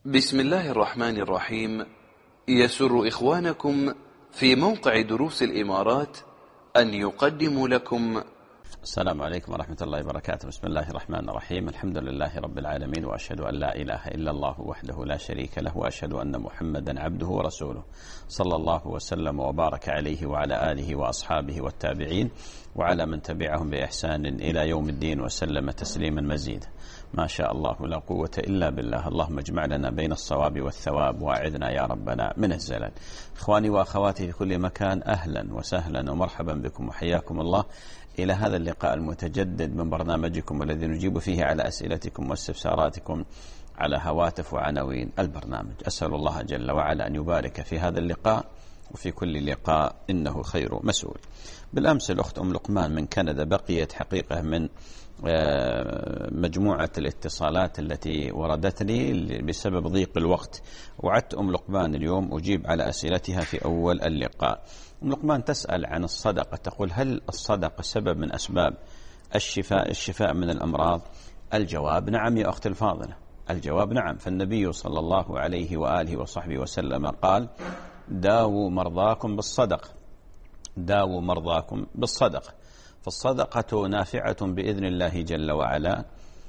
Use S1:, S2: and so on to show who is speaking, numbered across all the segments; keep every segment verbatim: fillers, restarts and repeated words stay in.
S1: بسم الله الرحمن الرحيم. يسر إخوانكم في موقع دروس الإمارات أن يقدموا لكم.
S2: السلام عليكم ورحمة الله وبركاته. بسم الله الرحمن الرحيم. الحمد لله رب العالمين، وأشهد أن لا إله إلا الله وحده لا شريك له، وأشهد أن محمدا عبده ورسوله، صلى الله وسلم وبارك عليه وعلى آله وأصحابه والتابعين وعلى من تبعهم بإحسان إلى يوم الدين وسلم تسليما مزيدا. ما شاء الله لا قوة إلا بالله. اللهم اجمع لنا بين الصواب والثواب، وأعذنا يا ربنا من الزلل. إخواني وأخواتي في كل مكان، أهلا وسهلا ومرحبا بكم وحياكم الله إلى هذا اللقاء المتجدد من برنامجكم الذي نجيب فيه على أسئلتكم واستفساراتكم على هواتف وعناوين البرنامج. أسأل الله جل وعلا أن يبارك في هذا اللقاء وفي كل لقاء، إنه خير مسؤول. بالأمس الأخت أم لقمان من كندا بقيت حقيقة من مجموعة الاتصالات التي وردتني بسبب ضيق الوقت. وعدت أم لقمان اليوم أجيب على أسئلتها في أول اللقاء. أم لقمان تسأل عن الصدقة، تقول: هل الصدقة سبب من أسباب الشفاء الشفاء من الأمراض؟ الجواب نعم يا أختي الفاضلة، الجواب نعم. فالنبي صلى الله عليه وآله وصحبه وسلم قال: داووا مرضاكم بالصدقة، داووا مرضاكم بالصدقة. فالصدقة نافعة بإذن الله جل وعلا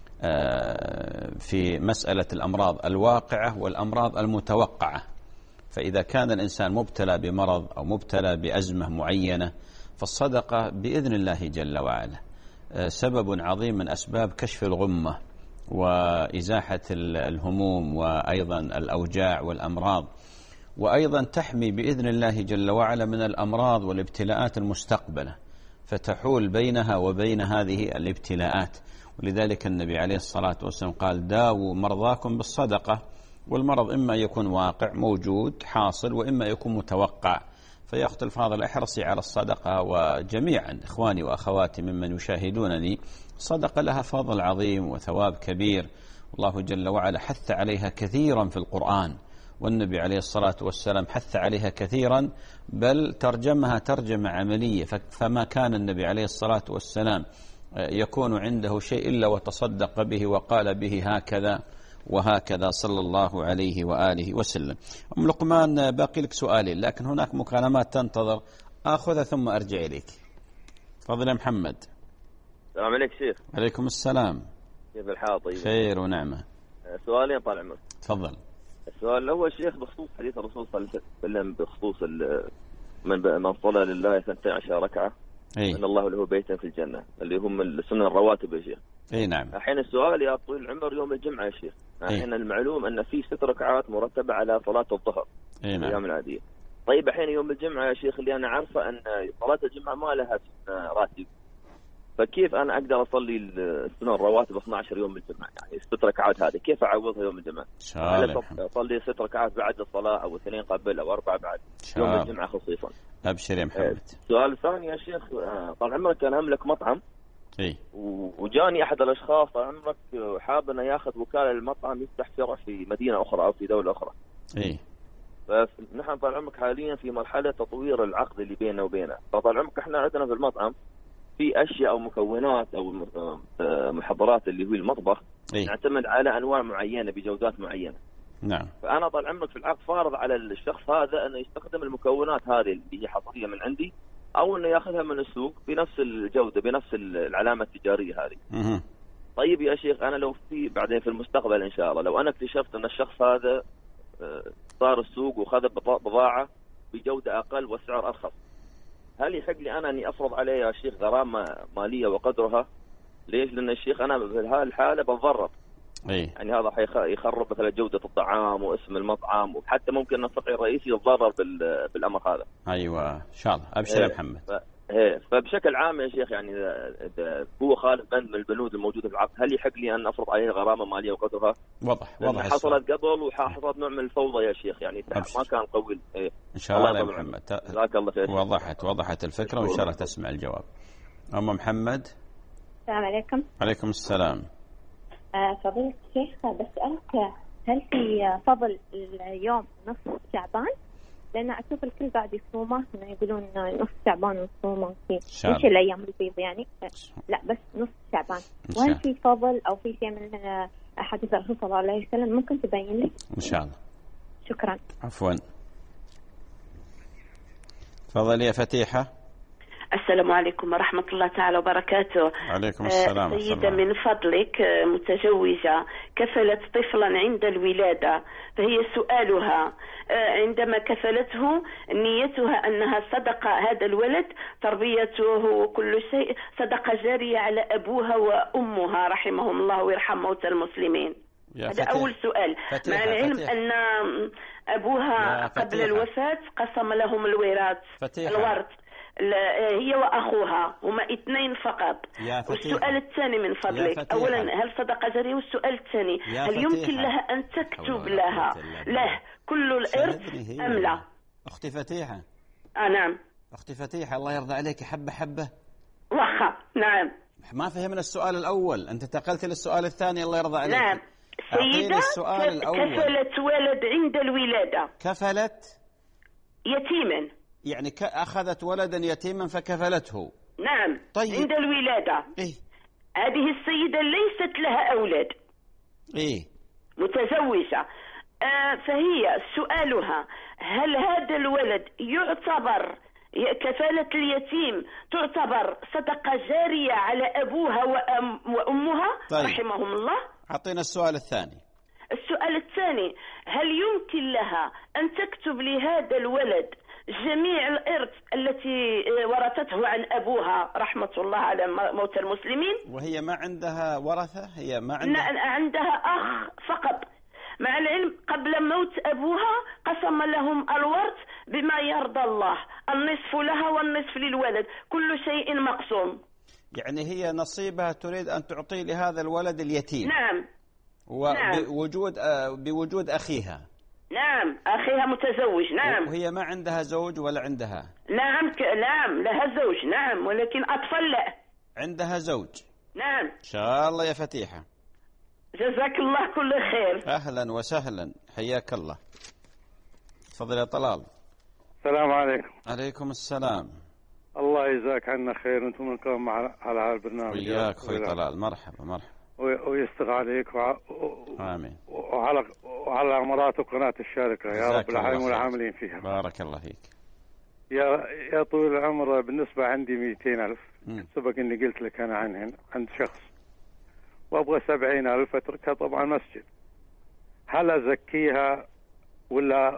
S2: في مسألة الأمراض الواقعة والأمراض المتوقعة. فإذا كان الإنسان مبتلى بمرض أو مبتلى بأزمة معينة، فالصدقة بإذن الله جل وعلا سبب عظيم من أسباب كشف الغمة وإزاحة الهموم وأيضا الأوجاع والأمراض، وأيضا تحمي بإذن الله جل وعلا من الأمراض والابتلاءات المستقبلة، فتحول بينها وبين هذه الابتلاءات. ولذلك النبي عليه الصلاة والسلام قال: داووا مرضاكم بالصدقة. والمرض إما يكون واقع موجود حاصل، وإما يكون متوقع. فيا أخت الفاضل، احرصي على الصدقة. وجميعا إخواني وأخواتي ممن يشاهدونني، الصدقة لها فضل عظيم وثواب كبير، الله جل وعلا حث عليها كثيرا في القرآن، والنبي عليه الصلاة والسلام حث عليها كثيرا، بل ترجمها ترجمة عملية. فما كان النبي عليه الصلاة والسلام يكون عنده شيء إلا وتصدق به وقال به هكذا وهكذا صلى الله عليه وآله وسلم. أم لقمان، باقي لك سؤالين، لكن هناك مكالمات تنتظر، آخذها ثم أرجع إليك. تفضل يا محمد.
S3: السلام عليك شيخ.
S2: عليكم السلام.
S3: كيف الحال؟ طيب.
S2: خير ونعمة.
S3: سؤالين طال عمرك.
S2: تفضل.
S3: السؤال الأول شيخ بخصوص حديث الرسول صلى الله عليه وسلم بخصوص من من صلى لله اثنتي عشرة ركعة
S2: أي.
S3: إن الله له بيتا في الجنة، اللي هم السنن الرواتب يا شيخ.
S2: اي نعم.
S3: الحين السؤال يا طويل العمر يوم الجمعة يا شيخ، الحين المعلوم أن في ست ركعات مرتبة على صلاة الظهر
S2: اي نعم.
S3: الأيام العادية. طيب الحين يوم الجمعة يا شيخ اللي أنا عارفة أن صلاة الجمعة ما لها راتب، فكيف أنا أقدر أصلي السنن الرواتب اثنتي عشرة يوم الجمعة؟ يعني ست ركعات هذه كيف أعوضها يوم الجمعة؟ هل أصلي ست ركعات بعد الصلاة أو اثنين قبل أو أربعة بعد يوم الجمعة خصيصا؟
S2: أبشر يا محمد.
S3: السؤال الثاني يا شيخ، طال عمرك أنا أملك مطعم،
S2: إيه؟
S3: وجاني أحد الأشخاص طال عمرك حاب أنه يأخذ وكالة للمطعم يفتح فرع في مدينة أخرى أو في دولة أخرى.
S2: إيه؟
S3: فنحن طال عمرك حاليا في مرحلة تطوير العقد اللي بيننا وبينه. فطال عمرك إحنا عندنا في المطعم في أشياء أو مكونات أو محضرات اللي هو المطبخ
S2: إيه؟
S3: نعتمد على أنواع معينة بجودات معينة.
S2: نعم.
S3: فأنا طال عمرك في العقد فارض على الشخص هذا أنه يستخدم المكونات هذه اللي هي حصرية من عندي، أو أنه يأخذها من السوق بنفس الجودة بنفس العلامة التجارية هذه.
S2: مه.
S3: طيب يا شيخ، أنا لو في بعدين في المستقبل إن شاء الله لو أنا اكتشفت أن الشخص هذا صار السوق وخذ بضاعة بجودة أقل وسعر أرخص، هل يحق لي أنا أني أفرض عليه يا شيخ غرامة مالية وقدرها؟ ليش؟ لأن الشيخ أنا بهذه الحالة بتضرر.
S2: إيه؟
S3: يعني هذا حيخرب مثلا جودة الطعام واسم المطعم، وحتى ممكن الفقير الرئيسي يتضرر بالأمر هذا.
S2: أيوة إن شاء الله. أبشر يا محمد.
S3: ف... فبشكل عام يا شيخ، يعني إذا هو خالف بند من البنود الموجودة في العقد، هل يحق لي أن أفرض عليه غرامة مالية وقدرها؟
S2: واضح واضح.
S3: حصلت قبل وحصلت نوع من الفوضى يا شيخ، يعني
S2: أبشر.
S3: ما كان قوي. إيه.
S2: إن شاء الله يا محمد.
S3: جزاك الله خير.
S2: وضحت وضحت الفكرة، وإن شاء الله تسمع الجواب. أم محمد.
S4: السلام عليكم.
S2: عليكم السلام.
S4: آه فضيلة الشيخ، بسألك هل في فضل اليوم نصف شعبان؟ لأن أشوف الكل بعد يصومه يقولون نصف شعبان وصومه في مش الأيام البيض يعني، لا بس نصف شعبان. وهل في فضل أو في شيء من حديث الرسول صلى الله عليه وسلم، ممكن تبين لي؟
S2: إن شاء الله.
S4: شكرا.
S2: عفوا. تفضلي يا فتيحة.
S5: السلام عليكم ورحمة الله تعالى وبركاته.
S2: عليكم السلام.
S5: آه سيدة من فضلك، آه متزوجة كفلت طفلا عند الولادة، فهي سؤالها آه عندما كفلته نيتها أنها صدقة هذا الولد تربيته وكل شيء صدقة جارية على أبوها وأمها رحمهم الله ويرحم موتى المسلمين. هذا أول سؤال.
S2: فتيحة
S5: مع العلم
S2: فتيحة.
S5: أن أبوها قبل الوفاة قسم لهم الوراث الورث، هي وأخوها هما اثنين فقط. والسؤال الثاني من فضلك، أولا هل صدقة جارية؟ والسؤال الثاني هل يمكن لها أن تكتب لها له كل الإرث أم لا؟
S2: أختي فتيحة.
S5: آه نعم.
S2: أختي فتيحة الله يرضى عليك، حبة حبة.
S5: وخا نعم.
S2: ما فهمنا السؤال الأول، أنت انتقلت للسؤال الثاني الله يرضى عليك.
S5: نعم. سيدة كفلت ولد عند الولادة.
S2: كفلت
S5: يتيما،
S2: يعني أخذت ولدا يتيما فكفلته.
S5: نعم.
S2: طيب.
S5: عند الولادة.
S2: إيه؟
S5: هذه السيدة ليست لها أولاد.
S2: إيه؟
S5: متزوجة. آه فهي سؤالها هل هذا الولد يعتبر كفالة اليتيم تعتبر صدقة جارية على أبوها وأم وأمها
S2: طيب.
S5: رحمهم الله؟
S2: أعطينا السؤال الثاني.
S5: السؤال الثاني هل يمكن لها أن تكتب لهذا الولد جميع الإرث التي ورثته عن أبوها رحمة الله على موتى المسلمين؟
S2: وهي ما عندها ورثة؟ هي ما عندها
S5: عندها أخ فقط. مع العلم قبل موت أبوها قسم لهم الورث بما يرضى الله، النصف لها والنصف للولد، كل شيء مقسوم.
S2: يعني هي نصيبها تريد أن تعطي لهذا الولد اليتيم.
S5: نعم.
S2: وبوجود نعم. بوجود أخيها.
S5: نعم أخيها متزوج. نعم.
S2: وهي ما عندها زوج ولا عندها؟
S5: نعم ك... نعم لها زوج. نعم ولكن أطفال لا.
S2: عندها زوج.
S5: نعم.
S2: إن شاء الله يا فتيحة.
S5: جزاك الله كل خير.
S2: أهلا وسهلا، حياك الله. تفضل يا طلال.
S6: السلام عليكم.
S2: عليكم السلام.
S6: الله يجزاك عنا خير، انتم منكم على على البرنامج.
S2: وياك اخوي طلال، مرحبا مرحبا.
S6: ويستر عليك وع...
S2: امين.
S6: وعلى وعلى امارات وقناه الشارقه يا رب العالمين والعاملين فيها.
S2: بارك الله فيك.
S6: يا يا طويل العمر، بالنسبه عندي مئتين ألف سبق اني قلت لك انا عنهن عند شخص، وابغى سبعين ألف اتركها طبعا مسجد. هل ازكيها ولا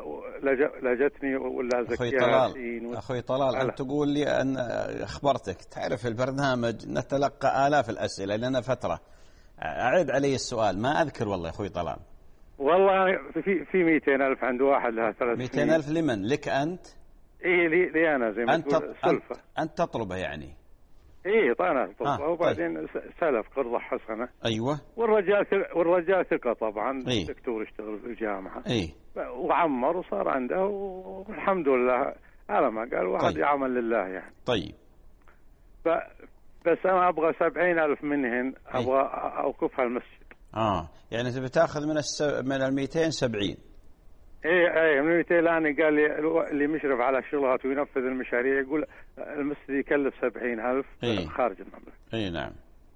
S6: لجتني ولا ازكيها؟
S2: اخوي طلال اخوي طلال انت تقول لي ان اخبرتك، تعرف البرنامج نتلقى آلاف الاسئله لنا فتره. اعد علي السؤال، ما اذكر والله اخوي طلال.
S6: والله في في مئتين ألف عند واحد لها ثلاث
S2: مئتين ألف لمن؟ لك انت؟
S6: ايه لي, لي انا زي ما
S2: أنت
S6: تقول سلفه.
S2: أنت, انت تطلبه يعني؟
S6: ايه طبعا اطلبه. آه وبعدين
S2: طيب.
S6: سلف قرضه حسنه.
S2: ايوه.
S6: والرجال والرجال ثقه طبعا.
S2: إيه؟
S6: دكتور يشتغل في الجامعه.
S2: ايه؟
S6: وعمر وصار عنده والحمد لله على ما قال واحد طيب. يعمل لله يعني.
S2: طيب.
S6: ب... بس انا ابغى سبعين ألف منهن ابغى إيه؟ اوقفها المسجد.
S2: اه يعني تبي تاخذ من الس... من المئتين سبعين.
S6: ايه ايه من المئتين. لاني قال لي اللي مشرف على الشغلات وينفذ المشاريع يقول المسجد يكلف سبعين ألف
S2: إيه؟
S6: خارج المملكه.
S2: اي نعم.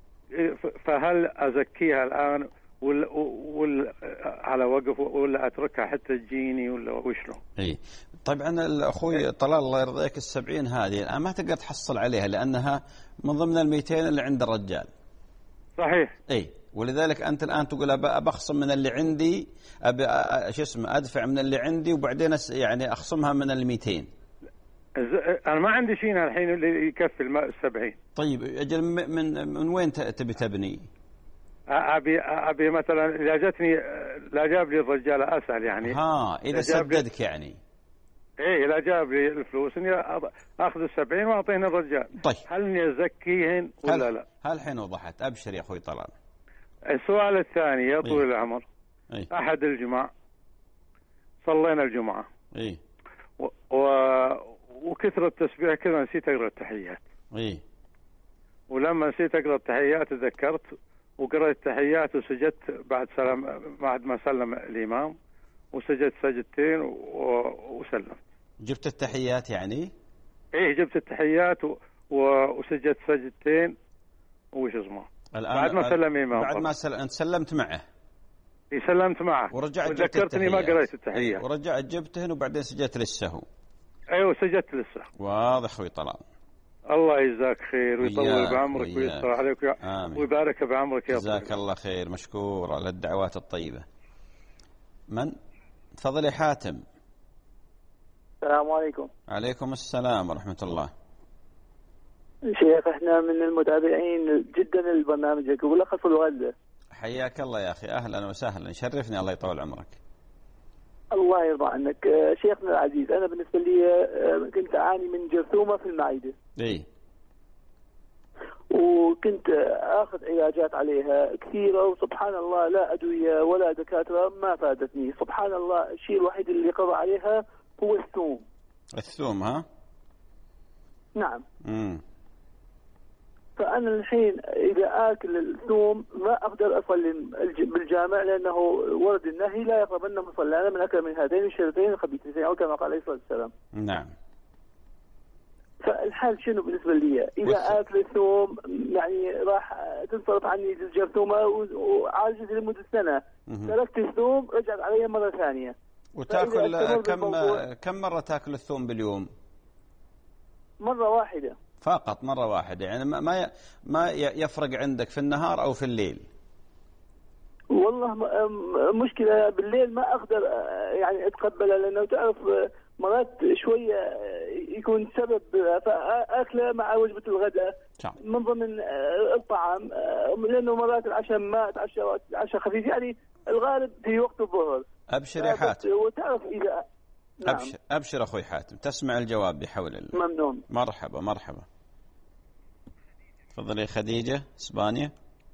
S6: فهل ازكيها الان ولا ولا على وقف ولا اتركها حتى تجيني ولا وشلون؟
S2: اي طبعا الاخوي طلال الله يرضيك، السبعين هذه الان ما تقدر تحصل عليها لانها من ضمن المئتين اللي عند الرجال.
S6: صحيح.
S2: اي ولذلك انت الان تقول ابى اخصم من اللي عندي، ابي شو اسمه ادفع من اللي عندي وبعدين يعني اخصمها من المئتين.
S6: انا ما عندي شيء الحين اللي يكفي السبعين.
S2: طيب اجل من من وين تبي تبني؟
S6: ابي ابي مثلا اذا جتني لا جاب لي الرجال اسال يعني.
S2: ها اذا سددك يعني.
S6: ايه اذا جاب لي الفلوس اني اخذ السبعين واعطيهن الرجال.
S2: طيب.
S6: هل اني ازكيهن ولا
S2: هل
S6: لا؟
S2: هل الحين وضحت؟ ابشر يا اخوي طلال.
S6: السؤال الثاني يا طويل
S2: إيه؟
S6: العمر.
S2: إيه؟
S6: احد الجمعة صلينا الجمعة.
S2: اي
S6: و... و... وكثر التسبيح كذا نسيت اقرا التحيات.
S2: اي
S6: ولما نسيت اقرا التحيات تذكرت وقرأت التحيات وسجدت بعد سلام بعد ما سلم الامام وسجدت سجدتين و... وسلمت.
S2: جبت التحيات يعني؟
S6: ايه جبت التحيات و... و... وسجدت سجدتين وش اسمه؟
S2: الآن
S6: بعد ما سلم الامام.
S2: بعد ما سل... انت سلمت معه.
S6: سلمت معه
S2: ورجعت
S6: وذكرتني ما قريت التحية.
S2: أي ورجعت جبتهن وبعدين سجلت للسهو.
S6: أيوة سجلت للسهو.
S2: واضح أخوي طلال.
S6: الله يجزاك خير ويطول بعمرك ويستر عليك ويبارك بعمرك يا
S2: جزاك طيب. الله خير، مشكور على الدعوات الطيبة. من؟ تفضل يا حاتم.
S7: السلام عليكم.
S2: عليكم السلام ورحمة الله.
S7: شيخ احنا من المتابعين جدا لبرنامجك وبلخص الوالدة.
S2: حياك الله يا أخي، أهلا وسهلا، شرفني، الله يطول عمرك.
S7: الله يرضى عنك. شيخنا العزيز، أنا بالنسبة لي كنت أعاني من جرثومة في المعدة.
S2: إيه.
S7: وكنت أخذ علاجات عليها كثيرة وسبحان الله لا أدوية ولا دكاترة ما فادتني. سبحان الله الشيء الوحيد اللي قضى عليها هو الثوم.
S2: الثوم ها؟
S7: نعم.
S2: امم
S7: فأنا الحين إذا آكل الثوم ما أقدر أصلي بالجامع لأنه ورد النهي لا يقربن مصلانا من أكل من هذين الشرطين الخبيثتين أو كما قال عليه الصلاة والسلام.
S2: نعم.
S7: فالحال شنو بالنسبة لي؟ إذا آكل الثوم يعني راح تنصرف عني الجرثومة وعالجت لمدة سنة. تركت الثوم رجعت علي مرة ثانية.
S2: وتأكل كم كم مرة تأكل الثوم باليوم؟
S7: مرة واحدة.
S2: فقط مرة واحدة، يعني ما ما يفرق عندك في النهار أو في الليل؟
S7: والله مشكلة بالليل ما أقدر يعني أتقبلها لأنه تعرف مرات شوية يكون سبب فأكله مع وجبة الغداء من ضمن الطعام، لأنه مرات العشاء ما أتعشى عشاء خفيف، يعني الغالب في وقت الظهر.
S2: أبشر يا حاتم.
S7: وتعرف إذا
S2: نعم. أبشر أبشر أخوي حاتم، تسمع الجواب بحول الله.
S7: ممنون.
S2: مرحبا مرحبا. تفضلي خديجة إسبانيا.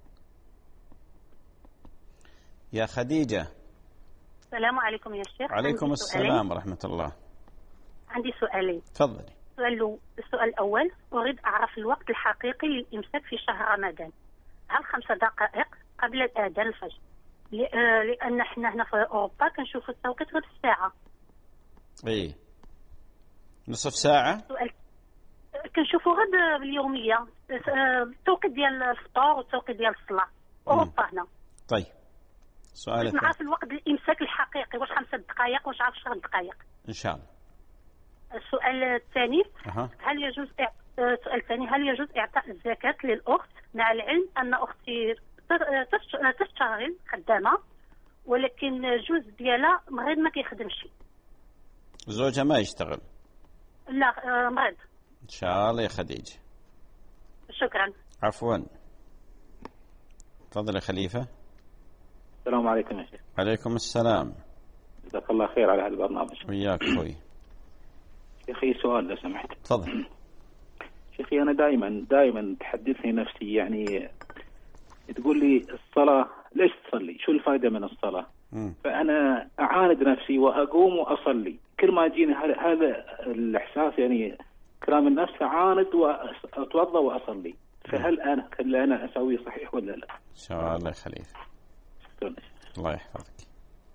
S2: يا خديجة.
S8: السلام عليكم يا شيخ.
S2: عليكم السلام ورحمة الله.
S8: عندي سؤالين.
S2: تفضلي.
S8: السؤال السؤال الأول، أريد أعرف الوقت الحقيقي للإمساك في شهر رمضان، هل خمس دقائق قبل الأذان الفجر؟ لأن احنا هنا في أوروبا كنشوفوا التوقيت غير الساعة.
S2: إيه. نصف ساعة؟
S8: سؤال كنشوفوا غير باليومية التوقيت ديال الفطور والتوقيت ديال الصلاة أوروبا هنا.
S2: طيب. سؤال
S8: الثاني. نعرف الوقت الإمساك الحقيقي، واش خمسة دقائق واش عشر دقائق؟
S2: إن شاء الله.
S8: السؤال الثاني،
S2: أه.
S8: هل يجوز السؤال الثاني هل يجوز إعطاء الزكاة للأخت مع العلم أن أختي تشتغل خدامة ولكن الجوز ديالها مريض ما كيخدمش؟
S2: زوجها ما يشتغل؟
S8: لا مريض.
S2: إن شاء الله يا خديجة.
S8: شكرا.
S2: عفوا. تفضل يا خليفة.
S9: السلام عليكم يا شيخ.
S2: عليكم السلام.
S9: جزاك الله خير على هذا البرنامج.
S2: وياك أخوي.
S9: شيخي سؤال لو سمحت.
S2: تفضل.
S9: شيخي أنا دائما دائما تحدثني نفسي، يعني تقول لي الصلاة ليش تصلي؟ شو الفائدة من الصلاة؟
S2: م.
S9: فأنا أعاند نفسي وأقوم وأصلي، كل ما يجيني هذا الإحساس يعني كلام النفس أعاند وأتوضأ وأصلي، فهل أنا اللي أنا أسويه صحيح ولا لا؟
S2: إن شاء الله يا خليفة. الله يحفظك.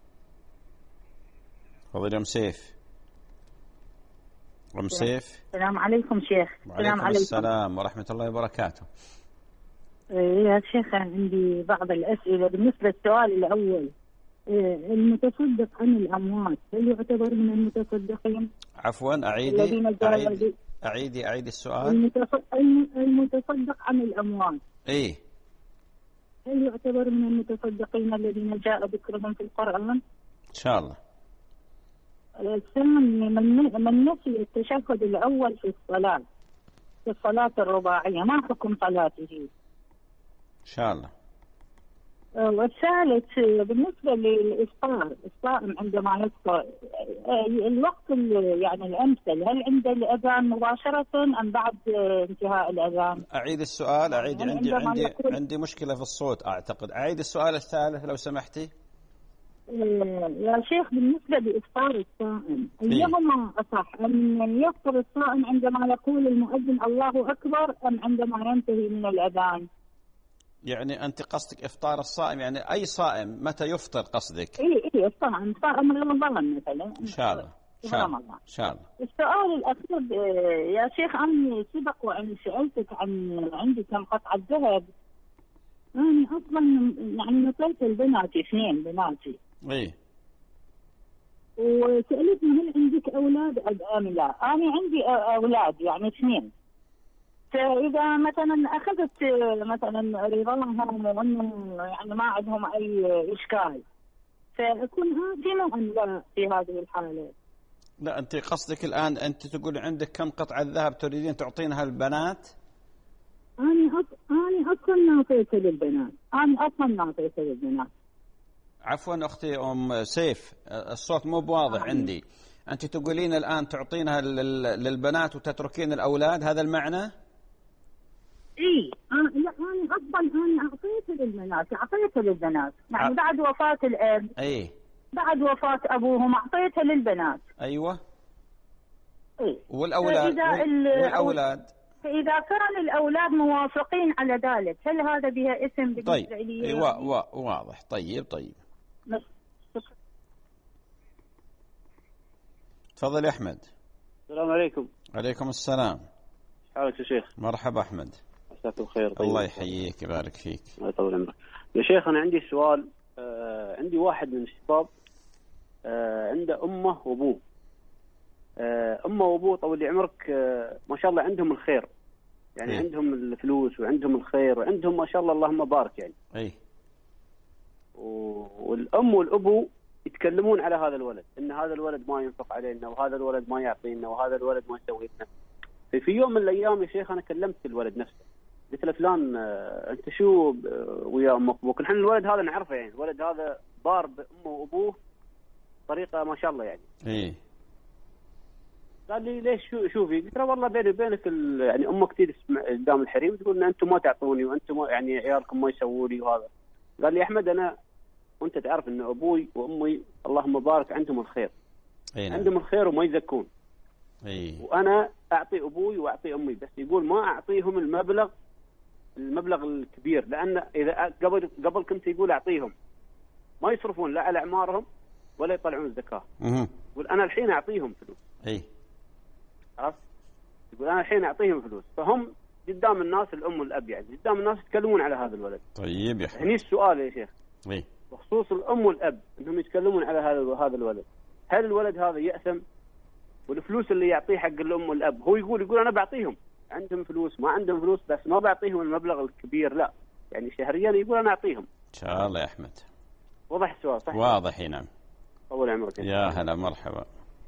S2: تفضل يا أم سيف. أم سيف.
S10: السلام عليكم شيخ.
S2: السلام عليكم. السلام ورحمة الله وبركاته.
S10: يا شيخ عندي بعض الأسئلة. بالنسبة للسؤال الأول، المتصدق عن الأموات هل يعتبر من المتصدقين؟
S2: عفوا أعيدي أعيدي أعيدي أعيدي السؤال.
S10: المتصدق عن الأموات
S2: إيه
S10: هل يعتبر من المتصدقين الذين جاء ذكرهم في القرآن؟
S2: إن شاء الله.
S10: الثاني، من نسي التشهد الأول في الصلاة في الصلاة الرباعية ما حكم صلاته؟
S2: إن شاء الله.
S10: والثالث بالنسبة للإفطار، الصائم عندما يفطر الوقت يعني الأمثل هل عند الأذان مباشرة أم بعد انتهاء الأذان؟
S2: أعيد السؤال. أعيد. يعني عندي عندي عندي مشكلة في الصوت أعتقد. أعيد السؤال الثالث لو سمحتي.
S10: يا شيخ بالنسبة لإفطار الصائم أيهما أصح، أن يفطر الصائم عندما يقول المؤذن الله أكبر أم عندما ينتهي من الأذان؟
S2: يعني أنت قصدك إفطار الصائم يعني أي صائم متى يفطر قصدك؟
S10: إيه إيه الصائم صائم رمضان مثلا.
S2: إن شاء الله. إن شاء الله. إن شاء الله.
S10: السؤال الأخير يا شيخ، أني سبق وأن سألتك عن عندي كم قطعة ذهب أنا أصلا يعني نطيت البنات اثنين بناتي.
S2: إيه.
S10: وسألتني هل عندك أولاد أم لا؟ أنا عندي أولاد يعني اثنين. فإذا مثلا أخذت مثلا رضاهم وأنهم يعني ما عندهم أي إشكال، فأكون آثمة أم لا في هذه الحالة؟
S2: لا، أنت قصدك الآن أنت تقول عندك كم قطعة ذهب تريدين تعطينها البنات؟
S10: أنا أص... أنا أصلا ناطيته للبنات، أنا أصلا ناطيته للبنات.
S2: عفوا أختي أم سيف، الصوت مو بواضح عندي. أنت تقولين الآن تعطينها للبنات وتتركين الأولاد، هذا المعنى؟
S10: إيه، أنا لا أنا أصلا أنا أعطيته للبنات، أعطيته للبنات، يعني ع... بعد وفاة الأب.
S2: إيه. بعد
S10: وفاة أبوهم أعطيته للبنات.
S2: أيوة.
S10: إيه.
S2: والأولاد وال... والأولاد
S10: فإذا كان الأولاد موافقين على ذلك هل هذا بها اسم بالنسبة
S2: طيب.
S10: لي؟
S2: أيوة واضح. طيب طيب تفضل يا أحمد.
S11: السلام عليكم.
S2: عليكم السلام.
S11: حالك يا شيخ؟
S2: مرحبا أحمد.
S11: مساك الخير. طيب.
S2: الله يحييك يبارك فيك.
S11: الله يطول عمرك يا شيخ. أنا عندي سؤال. آه عندي واحد من الشباب آه عنده أمه وأبوه. آه أمه وأبوه طول عمرك آه ما شاء الله عندهم الخير، يعني
S2: أي.
S11: عندهم الفلوس وعندهم الخير وعندهم ما شاء الله اللهم بارك يعني.
S2: أي.
S11: والأم والأبو يتكلمون على هذا الولد إن هذا الولد ما ينفق علينا وهذا الولد ما يعطينا وهذا الولد ما يسوي لنا. في يوم من الأيام يا شيخ أنا كلمت الولد نفسه، قلت له فلان آه أنت شو ويا أمك وأبوك؟ نحن الولد هذا نعرفه، يعني الولد هذا بار بأمه وأبوه طريقة ما شاء الله يعني.
S2: إيه.
S11: قال لي ليش شو شوفي؟ قلت له والله بيني وبينك يعني امك تجلس قدام الحريم تقول ان انتم ما تعطوني وانتم ما يعني عيالكم ما يسووا لي وهذا. قال لي احمد انا وانت تعرف ان ابوي وامي اللهم بارك عندهم الخير.
S2: أيه.
S11: عندهم الخير وما يزكون.
S2: أيه.
S11: وانا اعطي ابوي واعطي امي، بس يقول ما اعطيهم المبلغ المبلغ الكبير، لان اذا قبل قبل كنت يقول اعطيهم ما يصرفون لا على اعمارهم ولا يطلعون الزكاه.
S2: اها.
S11: يقول انا الحين اعطيهم فلوس.
S2: اي.
S11: عرفت؟ يقول أنا الحين أعطيهم فلوس، فهم قدام الناس الأم والأب يعني قدام الناس يتكلمون على هذا الولد.
S2: طيب يا أخي.
S11: هني السؤال يا شيخ.
S2: إيه.
S11: بخصوص الأم والأب أنهم يتكلمون على هذا هذا الولد، هل الولد هذا يأثم؟ والفلوس اللي يعطيه حق الأم والأب هو يقول يقول أنا بعطيهم، عندهم فلوس ما عندهم فلوس بس ما بعطيهم المبلغ الكبير، لا يعني شهريا يقول أنا أعطيهم.
S2: إن شاء الله يا أحمد.
S11: وضح السؤال صح؟
S2: واضح نعم.
S11: طول عمرك.
S2: يا هلا مرحبا.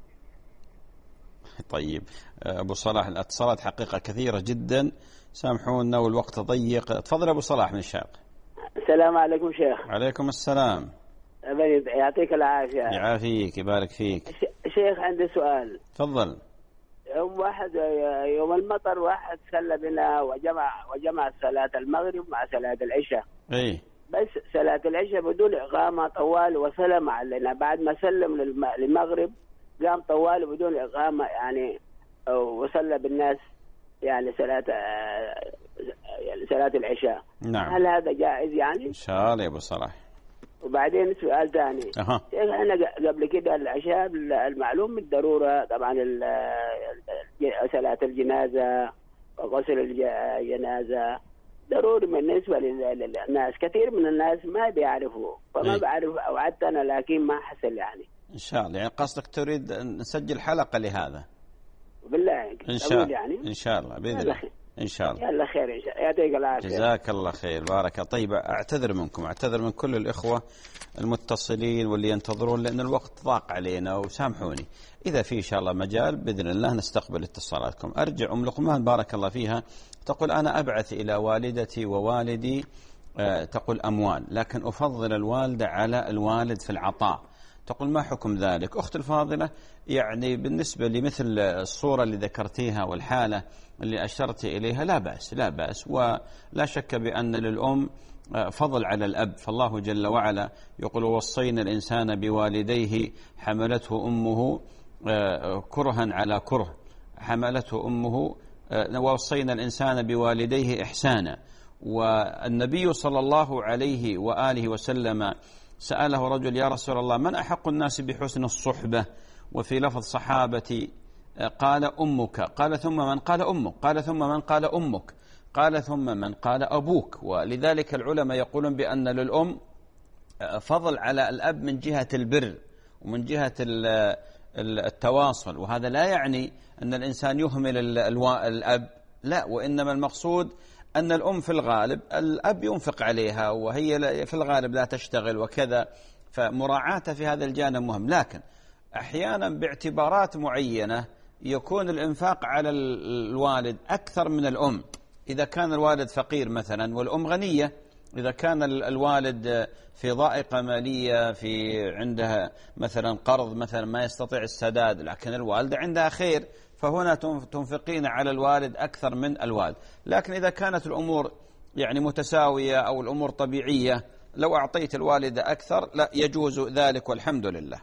S2: طيب أبو صلاح، الاتصالات حقيقة كثيرة جدا، سامحونا والوقت ضيق. تفضل أبو صلاح من الشرق.
S12: السلام عليكم شيخ.
S2: عليكم السلام.
S12: يعطيك العافية.
S2: يعافيك يبارك فيك.
S12: شيخ عندي سؤال.
S2: تفضل.
S12: يوم واحد يوم المطر واحد صلى بنا وجمع وجمع صلاة المغرب مع صلاة العشاء.
S2: اي.
S12: بس صلاة العشاء بدون إقامة طوال وسلم علينا، بعد ما سلم للمغرب قام طوال بدون إقامة يعني وصلى بالناس يعني صلاة يعني صلاة العشاء.
S2: نعم.
S12: هل هذا جائز يعني؟
S2: إن شاء الله يا أبو صلاح.
S12: وبعدين سؤال ثاني.
S2: أها.
S12: احنا قبل كده العشاء المعلوم بالضرورة طبعا صلاة الجنازة وغسل الجنازة ضروري بالنسبة للناس، كثير من الناس ما بيعرفوا فما بعرف أوعدت أنا لكن ما حصل يعني.
S2: إن شاء الله، يعني قصدك تريد أن نسجل حلقة لهذا؟
S12: بالله
S2: إن شاء الله
S12: يعني.
S2: إن شاء الله بإذن الله. إن شاء الله.
S12: يلا خير إن شاء الله. يعطيك العافية.
S2: جزاك الله خير بارك. طيب أعتذر منكم، أعتذر من كل الإخوة المتصلين واللي ينتظرون لأن الوقت ضاق علينا وسامحوني. إذا في إن شاء الله مجال بإذن الله نستقبل اتصالاتكم. أرجع أم لقمان بارك الله فيها تقول أنا أبعث إلى والدتي ووالدي تقول أموال، لكن أفضل الوالدة على الوالد في العطاء. تقول ما حكم ذلك؟ أخت الفاضلة، يعني بالنسبة لمثل الصورة اللي ذكرتيها والحالة اللي أشرت إليها لا بأس لا بأس، ولا شك بأن للأم فضل على الأب، فالله جل وعلا يقول وصينا الإنسان بوالديه حملته أمه كرها على كره، حملته أمه، ووصينا الإنسان بوالديه إحسانا. والنبي صلى الله عليه وآله وسلم سأله رجل يا رسول الله من أحق الناس بحسن الصحبة؟ وفي لفظ صحابتي قال أمك، قال ثم من؟ قال أمك، قال ثم من؟ قال أمك. قال ثم من؟ قال أبوك. ولذلك العلماء يقولون بأن للأم فضل على الأب من جهة البر ومن جهة التواصل، وهذا لا يعني أن الإنسان يهمل الأب، لا، وإنما المقصود أن الأم في الغالب الأب ينفق عليها وهي في الغالب لا تشتغل وكذا، فمراعاته في هذا الجانب مهم. لكن أحيانا باعتبارات معينة يكون الإنفاق على الوالد أكثر من الأم. إذا كان الوالد فقير مثلا والأم غنية، إذا كان الوالد في ضائقة مالية، في عندها مثلا قرض مثلا ما يستطيع السداد، لكن الوالدة عندها خير، فهنا تنفقين على الوالد أكثر من الوالد. لكن إذا كانت الأمور يعني متساوية أو الأمور طبيعية، لو أعطيت الوالدة أكثر لا يجوز ذلك والحمد لله.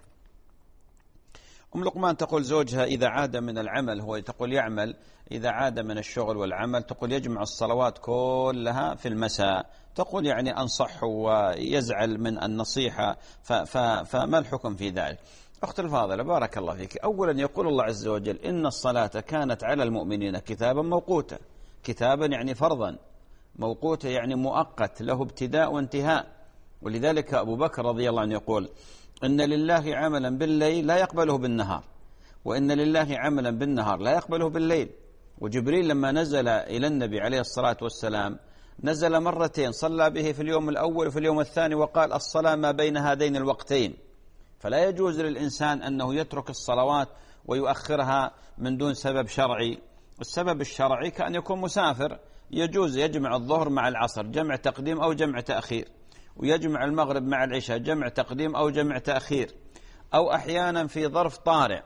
S2: أم لقمان تقول زوجها إذا عاد من العمل، هو تقول يعمل، إذا عاد من الشغل والعمل تقول يجمع الصلوات كلها في المساء، تقول يعني أنصحه ويزعل من النصيحة، فما الحكم في ذلك؟ أخت الفاضلة بارك الله فيك، أولا يقول الله عز وجل إن الصلاة كانت على المؤمنين كتابا موقوتا، كتابا يعني فرضا، موقوتا يعني مؤقت له ابتداء وانتهاء. ولذلك أبو بكر رضي الله عنه يقول إن لله عملا بالليل لا يقبله بالنهار، وإن لله عملا بالنهار لا يقبله بالليل. وجبريل لما نزل إلى النبي عليه الصلاة والسلام نزل مرتين، صلى به في اليوم الأول وفي اليوم الثاني، وقال الصلاة ما بين هذين الوقتين. فلا يجوز للإنسان أنه يترك الصلوات ويؤخرها من دون سبب شرعي. السبب الشرعي كأن يكون مسافر، يجوز يجمع الظهر مع العصر جمع تقديم أو جمع تأخير، ويجمع المغرب مع العشاء جمع تقديم أو جمع تأخير، أو أحيانا في ظرف طارئ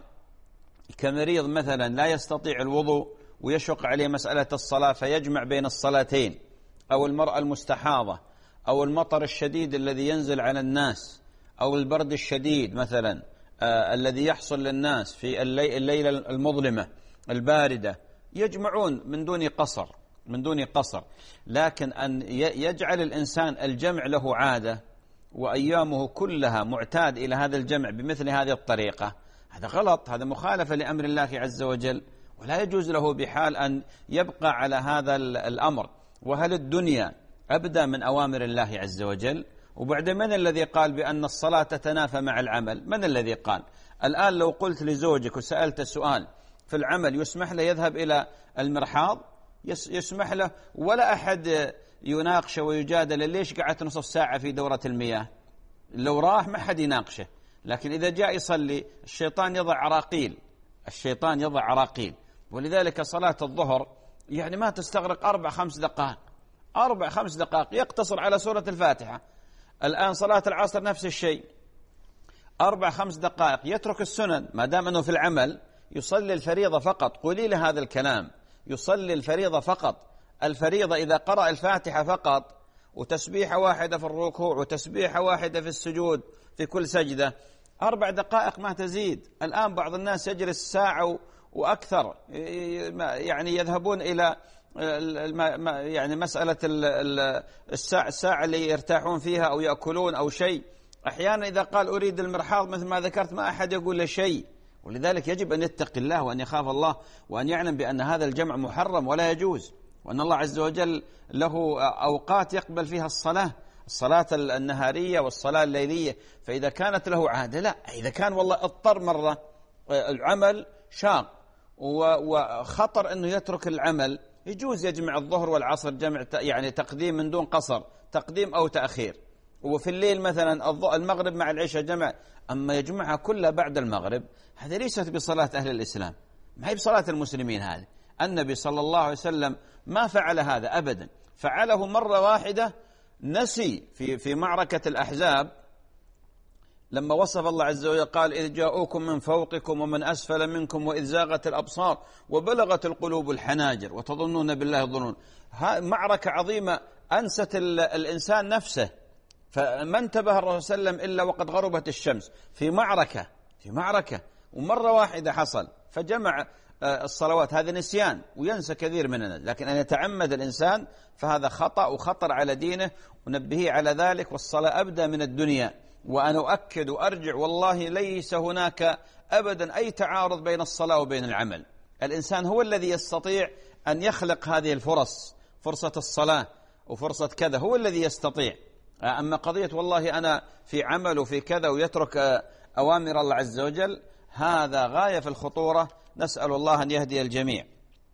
S2: كمريض مثلا لا يستطيع الوضوء ويشق عليه مسألة الصلاة فيجمع بين الصلاتين، أو المرأة المستحاضة، أو المطر الشديد الذي ينزل على الناس، أو البرد الشديد مثلا آه الذي يحصل للناس في الليلة المظلمة الباردة، يجمعون من دون قصر من دون قصر. لكن أن يجعل الإنسان الجمع له عادة وأيامه كلها معتاد إلى هذا الجمع بمثل هذه الطريقة، هذا غلط، هذا مخالفة لأمر الله عز وجل، ولا يجوز له بحال أن يبقى على هذا الأمر. وهل الدنيا أبدى من أوامر الله عز وجل؟ وبعد من الذي قال بأن الصلاة تتنافى مع العمل؟ من الذي قال؟ الآن لو قلت لزوجك وسألت السؤال في العمل يسمح له يذهب إلى المرحاض؟ يسمح له، ولا أحد يناقشه ويجادل ليش قعدت نصف ساعة في دورة المياه؟ لو راح ما حد يناقشه. لكن إذا جاء يصلي الشيطان يضع عراقيل، الشيطان يضع عراقيل. ولذلك صلاة الظهر يعني ما تستغرق أربع خمس دقائق، أربع خمس دقائق يقتصر على سورة الفاتحة. الآن صلاة العصر نفس الشيء، أربع خمس دقائق، يترك السنن ما دام أنه في العمل، يصلي الفريضة فقط. قولي له هذا الكلام، يصلي الفريضة فقط. الفريضة إذا قرأ الفاتحة فقط وتسبيحة واحدة في الركوع وتسبيحة واحدة في السجود في كل سجدة، أربع دقائق ما تزيد. الآن بعض الناس يجلس ساعة وأكثر، يعني يذهبون إلى يعني مسألة الساعة اللي يرتاحون فيها أو يأكلون أو شيء. أحيانا إذا قال أريد المرحاض مثل ما ذكرت ما أحد يقول له شيء. ولذلك يجب أن يتقي الله وأن يخاف الله وأن يعلم بأن هذا الجمع محرم ولا يجوز، وأن الله عز وجل له أوقات يقبل فيها الصلاة، الصلاة النهارية والصلاة الليلية. فإذا كانت له عادة لا، إذا كان والله اضطر مرة العمل شاق وخطر أنه يترك العمل، يجوز يجمع الظهر والعصر جمع يعني تقديم من دون قصر، تقديم أو تأخير. وفي الليل مثلا المغرب مع العشاء جمع. أما يجمعها كلها بعد المغرب هذه ليست بصلاة أهل الإسلام، ما هي بصلاة المسلمين. هذه النبي صلى الله عليه وسلم ما فعل هذا أبدا، فعله مرة واحدة، نسي في في معركة الأحزاب لما وصف الله عز وجل قال إذ جاءوكم من فوقكم ومن أسفل منكم وإذ زاغت الأبصار وبلغت القلوب الحناجر وتظنون بالله الظنون. معركة عظيمة أنست الإنسان نفسه، فما انتبه الرسول صلى الله عليه وسلم إلا وقد غربت الشمس في معركة في معركة ومرة واحدة حصل فجمع الصلوات. هذا نسيان وينسى كثير مننا، لكن أن يتعمد الإنسان فهذا خطأ وخطر على دينه، ونبهيه على ذلك. والصلاة أبدى من الدنيا. وأنا أؤكد وأرجع والله ليس هناك أبدا أي تعارض بين الصلاة وبين العمل. الإنسان هو الذي يستطيع أن يخلق هذه الفرص، فرصة الصلاة وفرصة كذا هو الذي يستطيع. أما قضية والله أنا في عمل وفي كذا ويترك أوامر الله عز وجل، هذا غاية في الخطورة، نسأل الله أن يهدي الجميع.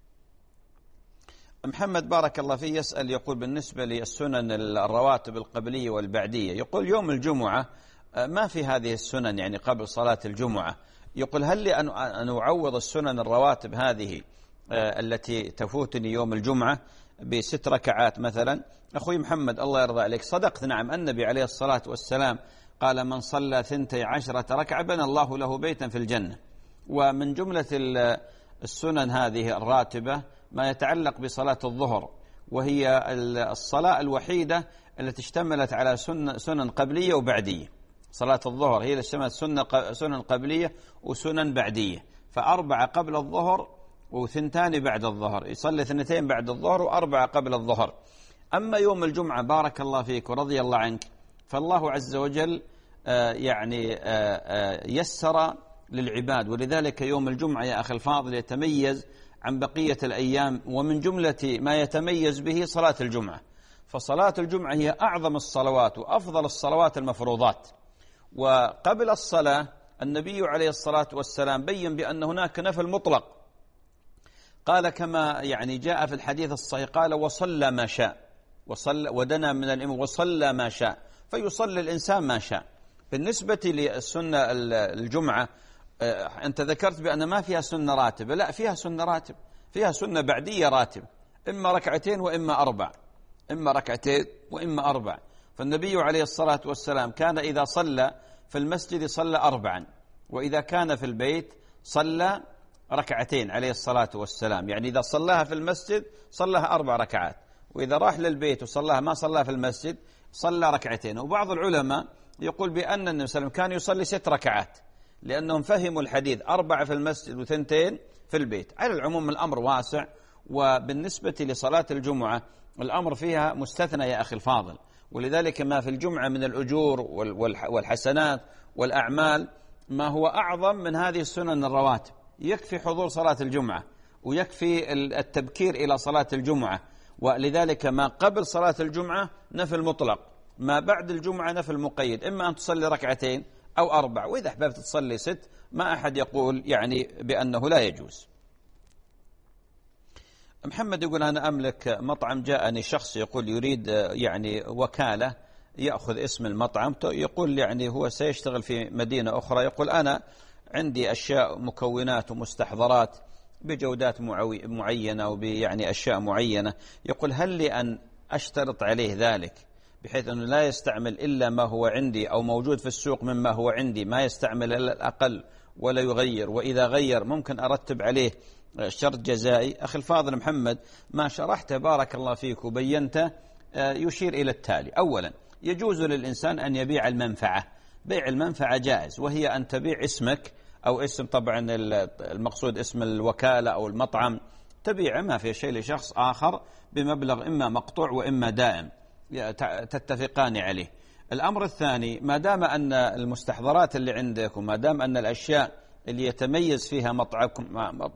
S2: محمد بارك الله فيه يسأل يقول بالنسبة للسنن الرواتب القبلية والبعدية، يقول يوم الجمعة ما في هذه السنن يعني قبل صلاة الجمعة، يقول هل لي أن أعوض السنن الرواتب هذه التي تفوتني يوم الجمعة بست ركعات مثلا؟ أخوي محمد الله يرضى عليك، صدقت، نعم، النبي عليه الصلاة والسلام قال من صلى ثنتي عشرة ركعة بنى الله له بيتا في الجنة. ومن جملة السنن هذه الراتبة ما يتعلق بصلاة الظهر، وهي الصلاة الوحيدة التي اشتملت على سنن قبلية وبعدية. صلاة الظهر هي اللي اشتملت سنن قبلية وسنن بعدية، فأربعة قبل الظهر وثنتان بعد الظهر، يصلي اثنتين بعد الظهر وأربعة قبل الظهر. أما يوم الجمعة بارك الله فيك ورضي الله عنك، فالله عز وجل يعني يسر للعباد، ولذلك يوم الجمعة يا أخي الفاضل يتميز عن بقية الأيام، ومن جملة ما يتميز به صلاة الجمعة. فصلاة الجمعة هي أعظم الصلوات وأفضل الصلوات المفروضات. وقبل الصلاة النبي عليه الصلاة والسلام بين بأن هناك نفل مطلق، قال كما يعني جاء في الحديث الصحيح، قال وصلى ما شاء، وصلى ودنا من الإمام وصلى ما شاء، فيصلي الإنسان ما شاء. بالنسبة للسنة الجمعة أنت ذكرت بأن ما فيها سنة راتبة، لا، فيها سنة راتب، فيها سنة بعدية راتب، إما ركعتين وإما أربع، إما ركعتين وإما أربع. فالنبي عليه الصلاة والسلام كان إذا صلى في المسجد صلى أربعا، وإذا كان في البيت صلى ركعتين عليه الصلاة والسلام. يعني إذا صلاها في المسجد صلاها أربع ركعات، وإذا راح للبيت وصلاها ما صلاها في المسجد صلى ركعتين. وبعض العلماء يقول بأن النبي صلى الله عليه وسلم كان يصلي ست ركعات، لأنهم فهموا الحديث أربعة في المسجد وثنتين في البيت. على العموم الأمر واسع. وبالنسبة لصلاة الجمعة الأمر فيها مستثنى يا أخي الفاضل، ولذلك ما في الجمعة من الأجور والحسنات والأعمال ما هو أعظم من هذه السنن الرواتب. يكفي حضور صلاة الجمعة، ويكفي التبكير إلى صلاة الجمعة، ولذلك ما قبل صلاة الجمعة نفل مطلق، ما بعد الجمعة نفل مقيد، إما أن تصلي ركعتين أو أربع، وإذا أحببت تصلي ست ما أحد يقول يعني بأنه لا يجوز. محمد يقول أنا أملك مطعم، جاءني شخص يقول يريد يعني وكالة يأخذ اسم المطعم، يقول يعني هو سيشتغل في مدينة أخرى، يقول أنا عندي أشياء مكونات ومستحضرات بجودات معينة وبيعني أشياء معينة، يقول هل لي أن أشترط عليه ذلك بحيث أنه لا يستعمل إلا ما هو عندي أو موجود في السوق مما هو عندي، ما يستعمل إلا الأقل ولا يغير، وإذا غير ممكن أرتب عليه شرط جزائي؟ أخي الفاضل محمد ما شرحته بارك الله فيك وبينته يشير إلى التالي. أولا يجوز للإنسان أن يبيع المنفعة، بيع المنفعة جائز، وهي أن تبيع اسمك أو اسم، طبعا المقصود اسم الوكالة أو المطعم، تبيعه ما في شيء لشخص آخر بمبلغ إما مقطوع وإما دائم تتفقان عليه. الأمر الثاني ما دام أن المستحضرات اللي عندك وما دام أن الأشياء اللي يتميز فيها مطعمكم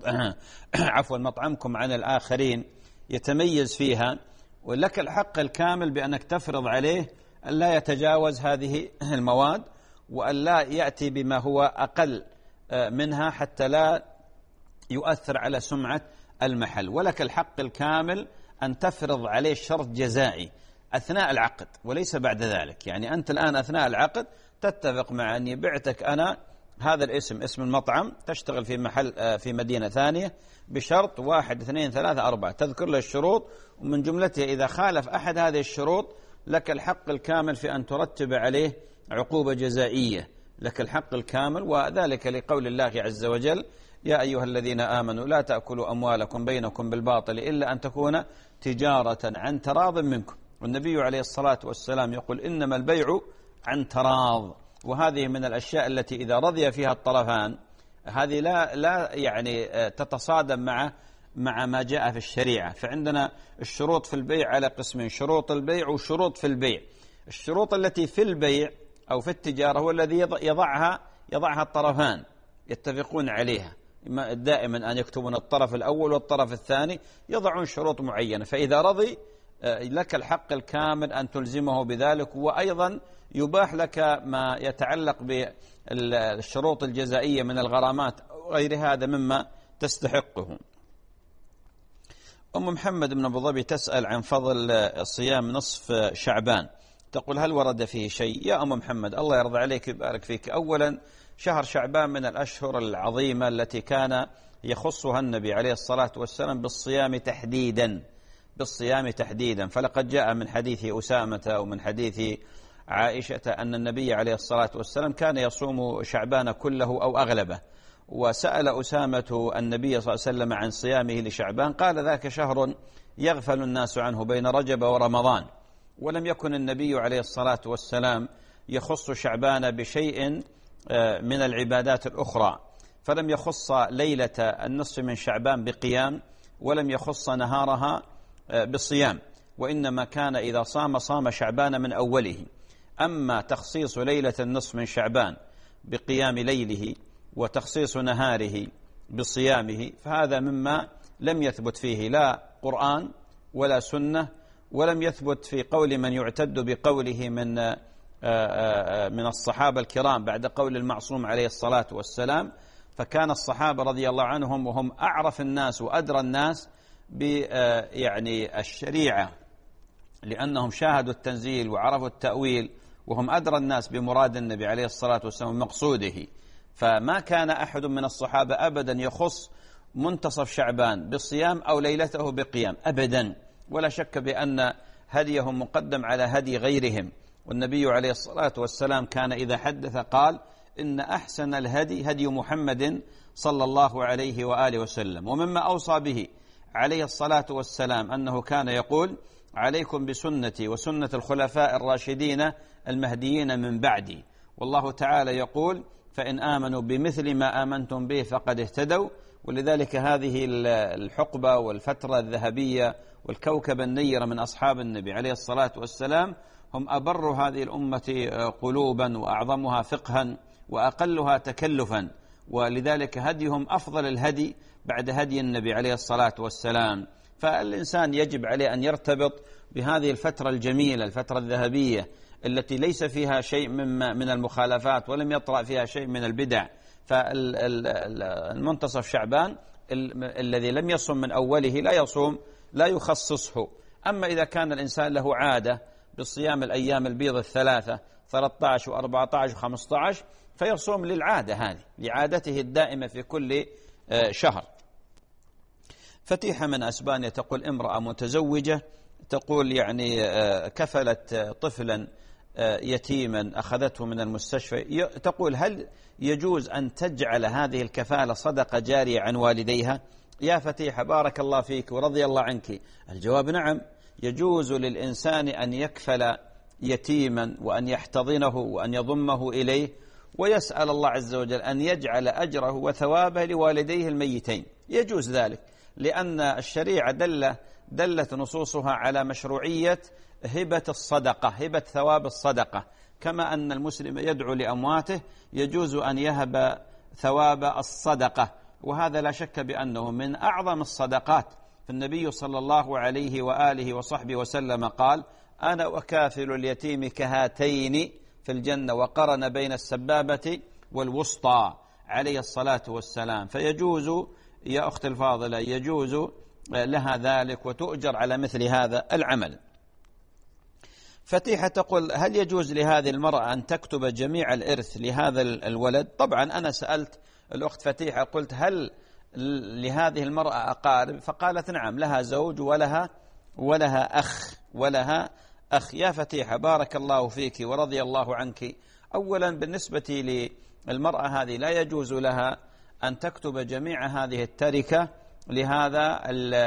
S2: عفوا مطعمكم عن الآخرين يتميز فيها، ولك الحق الكامل بأنك تفرض عليه أن لا يتجاوز هذه المواد وأن لا يأتي بما هو أقل منها حتى لا يؤثر على سمعة المحل. ولك الحق الكامل أن تفرض عليه شرط جزائي أثناء العقد وليس بعد ذلك. يعني أنت الآن أثناء العقد تتفق مع أني بعتك أنا هذا الاسم، اسم المطعم، تشتغل في محل في مدينة ثانية بشرط واحد اثنين ثلاثة أربعة، تذكر له الشروط، ومن جملتها إذا خالف أحد هذه الشروط لك الحق الكامل في أن ترتب عليه عقوبة جزائية، لك الحق الكامل. وذلك لقول الله عز وجل يا أيها الذين آمنوا لا تأكلوا أموالكم بينكم بالباطل إلا أن تكون تجارة عن تراض منكم. والنبي عليه الصلاة والسلام يقول إنما البيع عن تراض، وهذه من الأشياء التي إذا رضي فيها الطرفان هذه لا لا يعني تتصادم مع مع ما جاء في الشريعة. فعندنا الشروط في البيع على قسمين، شروط البيع وشروط في البيع. الشروط التي في البيع أو في التجارة هو الذي يضعها يضعها الطرفان يتفقون عليها، دائما أن يكتبون الطرف الأول والطرف الثاني، يضعون شروط معينة، فإذا رضي لك الحق الكامل أن تلزمه بذلك، وأيضا يباح لك ما يتعلق بالشروط الجزائية من الغرامات وغير هذا مما تستحقه. أم محمد بن أبو ظبي تسأل عن فضل صيام نصف شعبان، تقول هل ورد فيه شيء؟ يا أم محمد الله يرضى عليك ويبارك فيك، أولا شهر شعبان من الأشهر العظيمة التي كان يخصها النبي عليه الصلاة والسلام بالصيام تحديدا، بالصيام تحديدا، فلقد جاء من حديث أسامة ومن حديث عائشة أن النبي عليه الصلاة والسلام كان يصوم شعبان كله أو أغلبه، وسأل أسامة النبي صلى الله عليه وسلم عن صيامه لشعبان، قال ذاك شهر يغفل الناس عنه بين رجب ورمضان، ولم يكن النبي عليه الصلاة والسلام يخص شعبان بشيء من العبادات الأخرى، فلم يخص ليلة النصف من شعبان بقيام، ولم يخص نهارها بالصيام، وإنما كان إذا صام صام شعبان من أوله. أما تخصيص ليلة النصف من شعبان بقيام ليله وتخصيص نهاره بصيامه فهذا مما لم يثبت فيه لا قرآن ولا سنة، ولم يثبت في قول من يعتد بقوله من من الصحابة الكرام بعد قول المعصوم عليه الصلاة والسلام. فكان الصحابة رضي الله عنهم وهم أعرف الناس وأدرى الناس ب يعني الشريعة، لأنهم شاهدوا التنزيل وعرفوا التأويل، وهم أدرى الناس بمراد النبي عليه الصلاة والسلام ومقصوده. فما كان أحد من الصحابة أبدا يخص منتصف شعبان بالصيام أو ليلته بقيام أبدا، ولا شك بأن هديهم مقدم على هدي غيرهم. والنبي عليه الصلاة والسلام كان إذا حدث قال إن أحسن الهدي هدي محمد صلى الله عليه وآله وسلم. ومما أوصى به عليه الصلاة والسلام أنه كان يقول عليكم بسنتي وسنة الخلفاء الراشدين المهديين من بعدي، والله تعالى يقول فإن آمنوا بمثل ما آمنتم به فقد اهتدوا. ولذلك هذه الحقبة والفترة الذهبية والكوكب النير من أصحاب النبي عليه الصلاة والسلام هم أبر هذه الأمة قلوبا وأعظمها فقها وأقلها تكلفا، ولذلك هديهم أفضل الهدي بعد هدي النبي عليه الصلاة والسلام. فالإنسان يجب عليه أن يرتبط بهذه الفترة الجميلة، الفترة الذهبية التي ليس فيها شيء من المخالفات ولم يطرأ فيها شيء من البدع. فالمنتصف شعبان الذي لم يصم من أوله لا يصوم، لا يخصصه. أما إذا كان الإنسان له عادة بالصيام الأيام البيض الثلاثة ثلاثة عشر وأربعة عشر وخمسة عشر فيصوم للعادة هذه، لعادته الدائمة في كل شهر. فتيحة من أسبانيا تقول امرأة متزوجة، تقول يعني كفلت طفلا يتيما أخذته من المستشفى، تقول هل يجوز أن تجعل هذه الكفالة صدقة جارية عن والديها؟ يا فتيحة بارك الله فيك ورضي الله عنك، الجواب نعم، يجوز للإنسان أن يكفل يتيما وأن يحتضنه وأن يضمه إليه، ويسأل الله عز وجل أن يجعل أجره وثوابه لوالديه الميتين، يجوز ذلك، لأن الشريعة دل دلت نصوصها على مشروعية هبة الصدقة، هبة ثواب الصدقة، كما أن المسلم يدعو لأمواته يجوز أن يهب ثواب الصدقة، وهذا لا شك بأنه من أعظم الصدقات. فالنبي صلى الله عليه وآله وصحبه وسلم قال أنا وكافل اليتيم كهاتين في الجنة، وقرن بين السبابة والوسطى عليه الصلاة والسلام. فيجوز يا أخت الفاضلة يجوز لها ذلك وتؤجر على مثل هذا العمل. فتيحة تقول هل يجوز لهذه المرأة أن تكتب جميع الإرث لهذا الولد؟ طبعا أنا سألت الأخت فتيحة قلت هل لهذه المرأة أقارب؟ فقالت نعم، لها زوج ولها ولها أخ ولها أخ. يا فتيحة بارك الله فيك ورضي الله عنك، أولا بالنسبة للمرأة هذه لا يجوز لها أن تكتب جميع هذه التركة لهذا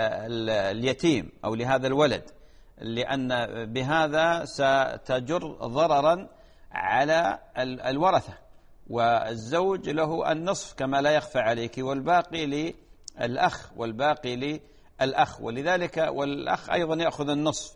S2: اليتيم أو لهذا الولد، لأن بهذا ستجر ضررا على الورثة، والزوج له النصف كما لا يخفى عليك، والباقي للأخ والباقي للأخ، ولذلك والأخ أيضا يأخذ النصف،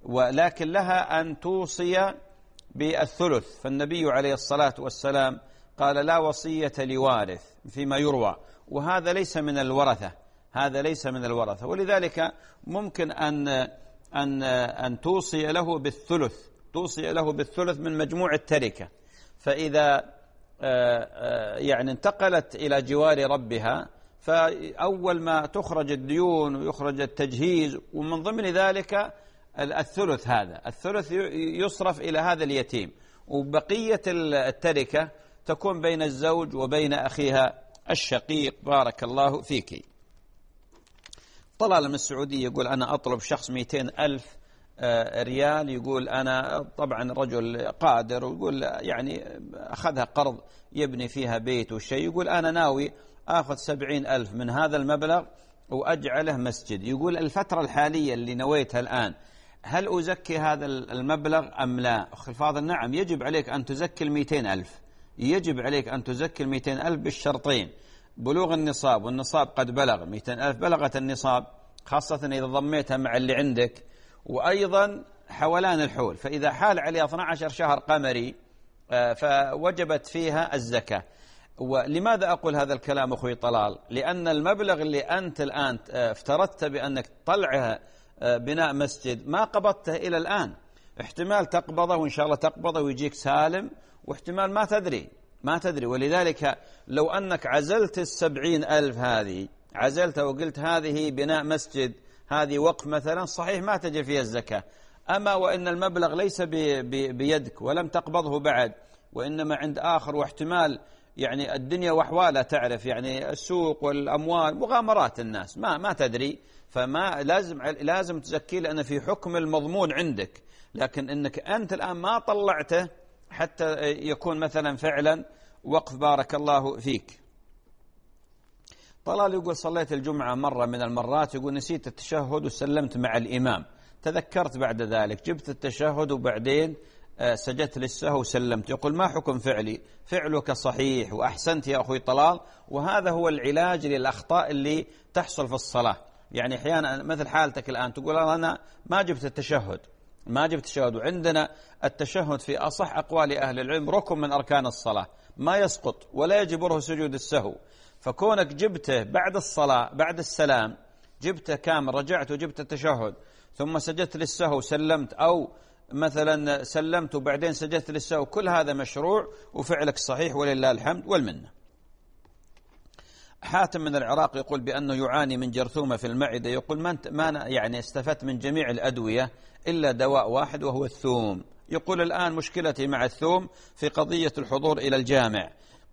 S2: ولكن لها أن توصي بالثلث. فالنبي عليه الصلاة والسلام قال لا وصية لوارث فيما يروى، وهذا ليس من الورثة، هذا ليس من الورثة. ولذلك ممكن أن أن أن توصي له بالثلث، توصي له بالثلث من مجموع التركة. فإذا يعني انتقلت إلى جوار ربها، فأول ما تخرج الديون ويخرج التجهيز، ومن ضمن ذلك الثلث، هذا الثلث يصرف إلى هذا اليتيم، وبقية التركة تكون بين الزوج وبين أخيها الشقيق. بارك الله فيك. طلال من السعودية يقول أنا أطلب شخص مئتين ألف ريال، يقول أنا طبعا رجل قادر، ويقول يعني أخذها قرض يبني فيها بيت وشيء، يقول أنا ناوي أخذ سبعين ألف من هذا المبلغ وأجعله مسجد. يقول الفترة الحالية اللي نويتها الآن هل أزكي هذا المبلغ أم لا؟ أخي الفاضل نعم، يجب عليك أن تزكي المئتين ألف، يجب عليك أن تزكي المئتين ألف بالشرطين: بلوغ النصاب، والنصاب قد بلغ مئتين ألف، بلغت النصاب خاصة إذا ضميتها مع اللي عندك، وأيضا حولان الحول، فإذا حال عليها اثني عشر شهر قمري فوجبت فيها الزكاة. ولماذا أقول هذا الكلام أخوي طلال؟ لأن المبلغ اللي أنت الآن افترضت بأنك تطلعها بناء مسجد ما قبضته إلى الآن، احتمال تقبضه وإن شاء الله تقبضه ويجيك سالم، واحتمال ما تدري ما تدري. ولذلك لو أنك عزلت السبعين ألف هذه، عزلتها وقلت هذه بناء مسجد، هذه وقف مثلا، صحيح ما تجي فيها الزكاة. أما وإن المبلغ ليس بيدك ولم تقبضه بعد، وإنما عند آخر، واحتمال يعني الدنيا وحوالها، تعرف يعني السوق والأموال مغامرات الناس، ما ما تدري، فما لازم لازم تزكي، لأن في حكم المضمون عندك. لكن إنك أنت الآن ما طلعته حتى يكون مثلا فعلا وقف. بارك الله فيك. طلال يقول صليت الجمعة مرة من المرات، يقول نسيت التشهد وسلمت مع الإمام، تذكرت بعد ذلك جبت التشهد وبعدين سجدت للسهو وسلمت. يقول ما حكم فعلي؟ فعلك صحيح وأحسنت يا أخوي طلال، وهذا هو العلاج للأخطاء اللي تحصل في الصلاة. يعني أحيانا مثل حالتك الآن تقول أنا ما جبت التشهد، ما جبت التشهد، وعندنا التشهد في أصح أقوال أهل العلم ركن من أركان الصلاة، ما يسقط ولا يجبره سجود السهو. فكونك جبته بعد الصلاة بعد السلام، جبته كامل، رجعت وجبت التشهد ثم سجدت للسهو سلمت، أو مثلا سلمت وبعدين سجدت للسهو، كل هذا مشروع وفعلك صحيح ولله الحمد والمنة. حاتم من العراق يقول بأنه يعاني من جرثومة في المعدة، يقول ما ما يعني استفدت من جميع الأدوية إلا دواء واحد وهو الثوم. يقول الآن مشكلتي مع الثوم في قضية الحضور إلى الجامع.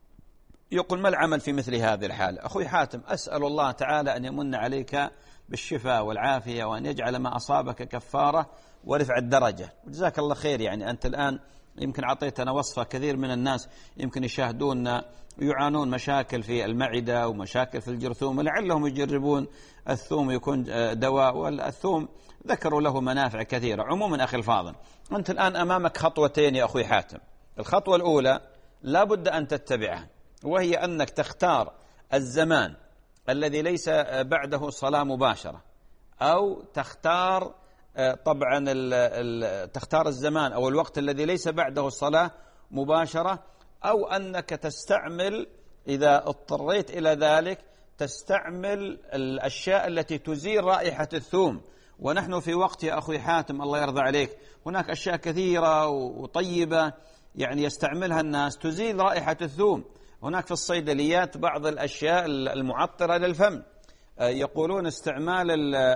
S2: يقول ما العمل في مثل هذه الحالة؟ أخوي حاتم، أسأل الله تعالى أن يمن عليك بالشفاء والعافية، وأن يجعل ما أصابك كفارة ورفع الدرجة، وجزاك الله خير. يعني أنت الآن يمكن أعطيتنا وصفة، كثير من الناس يمكن يشاهدون يعانون مشاكل في المعدة ومشاكل في الجرثومة، لعلهم يجربون الثوم يكون دواء، والثوم ذكروا له منافع كثيرة. عموما أخي الفاضل، أنت الآن أمامك خطوتين يا أخوي حاتم. الخطوة الأولى لا بد أن تتبعها، وهي أنك تختار الزمان الذي ليس بعده صلاة مباشرة، أو تختار طبعا ال ال تختار الزمان أو الوقت الذي ليس بعده الصلاة مباشرة، أو أنك تستعمل إذا اضطريت إلى ذلك تستعمل الأشياء التي تزيل رائحة الثوم. ونحن في وقت يا أخوي حاتم الله يرضى عليك هناك أشياء كثيرة وطيبة يعني يستعملها الناس تزيل رائحة الثوم. هناك في الصيدليات بعض الأشياء المعطرة للفم، يقولون استعمال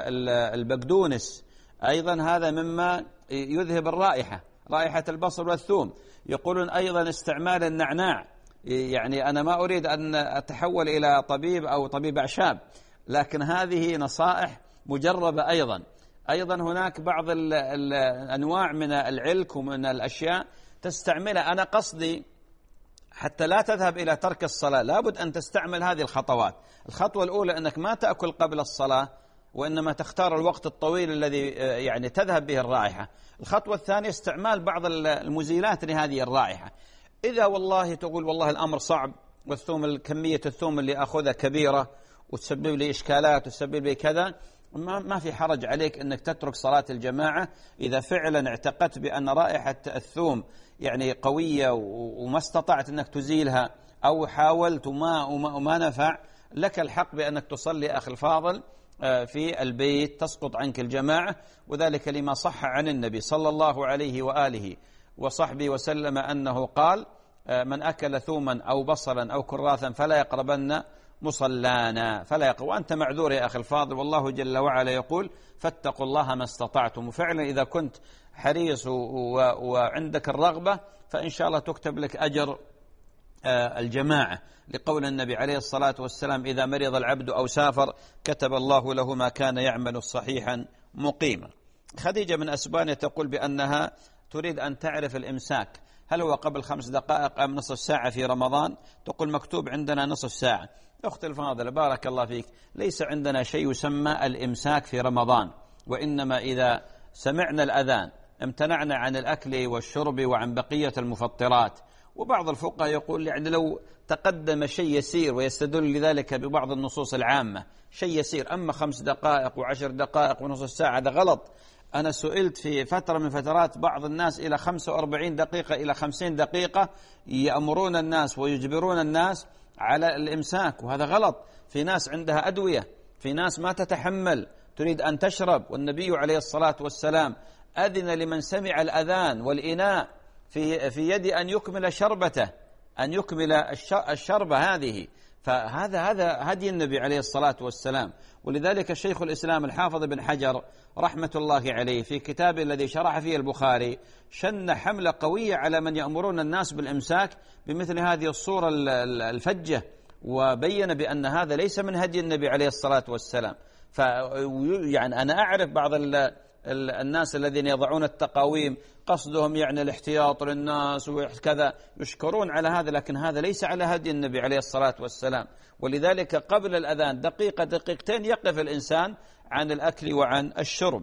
S2: البقدونس أيضا هذا مما يذهب الرائحة، رائحة البصل والثوم. يقولون أيضا استعمال النعناع. يعني أنا ما أريد أن أتحول إلى طبيب أو طبيب أعشاب، لكن هذه نصائح مجربة. أيضا أيضا هناك بعض الأنواع من العلك ومن الأشياء تستعملها. أنا قصدي حتى لا تذهب إلى ترك الصلاة لابد أن تستعمل هذه الخطوات. الخطوة الأولى أنك ما تأكل قبل الصلاة، وإنما تختار الوقت الطويل الذي يعني تذهب به الرائحة. الخطوة الثانية استعمال بعض المزيلات لهذه الرائحة. إذا والله تقول والله الأمر صعب والثوم كمية الثوم اللي أخذها كبيرة وتسبب لي إشكالات وتسبب لي كذا، ما في حرج عليك أنك تترك صلاة الجماعة إذا فعلا اعتقدت بأن رائحة الثوم يعني قوية وما استطعت أنك تزيلها، أو حاولت وما, وما, وما نفع، لك الحق بأنك تصلي أخي الفاضل في البيت، تسقط عنك الجماعة. وذلك لما صح عن النبي صلى الله عليه وآله وصحبه وسلم أنه قال: من أكل ثوما أو بصلا أو كراثا فلا يقربن مصلانا، فلا يقرب. وأنت معذور يا أخي الفاضل، والله جل وعلا يقول: فاتقوا الله ما استطعتم. وفعلا إذا كنت حريص وعندك الرغبة فإن شاء الله تكتب لك أجر الجماعة، لقول النبي عليه الصلاة والسلام: إذا مرض العبد أو سافر كتب الله له ما كان يعمل صحيحا مقيما. خديجة من أسبانيا تقول بأنها تريد أن تعرف الإمساك هل هو قبل خمس دقائق أم نصف ساعة في رمضان؟ تقول: مكتوب عندنا نصف ساعة. أختي الفاضلة بارك الله فيك، ليس عندنا شيء يسمى الإمساك في رمضان، وإنما إذا سمعنا الأذان امتنعنا عن الأكل والشرب وعن بقية المفطرات. وبعض الفقهاء يقول يعني لو تقدم شيء يسير، ويستدل لذلك ببعض النصوص العامة، شيء يسير. أما خمس دقائق وعشر دقائق ونصف ساعة هذا غلط. أنا سئلت في فترة من فترات بعض الناس إلى خمسة وأربعين دقيقة إلى خمسين دقيقة يأمرون الناس ويجبرون الناس على الإمساك، وهذا غلط. في ناس عندها أدوية، في ناس ما تتحمل تريد أن تشرب، والنبي عليه الصلاة والسلام أذن لمن سمع الأذان والإناء في في يد أن يكمل شربته، أن يكمل الشربة هذه. فهذا هذا هدي النبي عليه الصلاة والسلام. ولذلك الشيخ الإسلام الحافظ بن حجر رحمة الله عليه في كتابه الذي شرح فيه البخاري شن حملة قوية على من يأمرون الناس بالإمساك بمثل هذه الصورة الفجة، وبين بأن هذا ليس من هدي النبي عليه الصلاة والسلام. فيعني أنا أعرف بعض الناس الذين يضعون التقاويم قصدهم يعني الاحتياط للناس وكذا، يشكرون على هذا، لكن هذا ليس على هدي النبي عليه الصلاة والسلام. ولذلك قبل الأذان دقيقة دقيقتين يقف الإنسان عن الأكل وعن الشرب.